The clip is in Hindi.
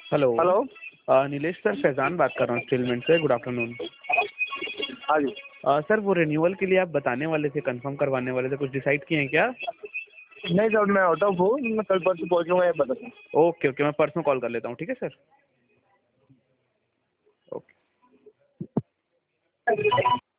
Hello. Hello. Nilesh sir, Faizan बात कर रहा हूँ स्टीलमेंट से। Good afternoon. हाँ जी। सर, वो रिन्यूअल के लिए आप बताने वाले थे, कंफर्म करवाने वाले थे, कुछ डिसाइड किए हैं क्या? नहीं सर, मैं आउट ऑफ हूँ, मैं कल परसों पहुँचूँगा, ये बता दूँ। ओके ओके, मैं परसों कॉल कर लेता हूँ, ठीक है सर। ओके।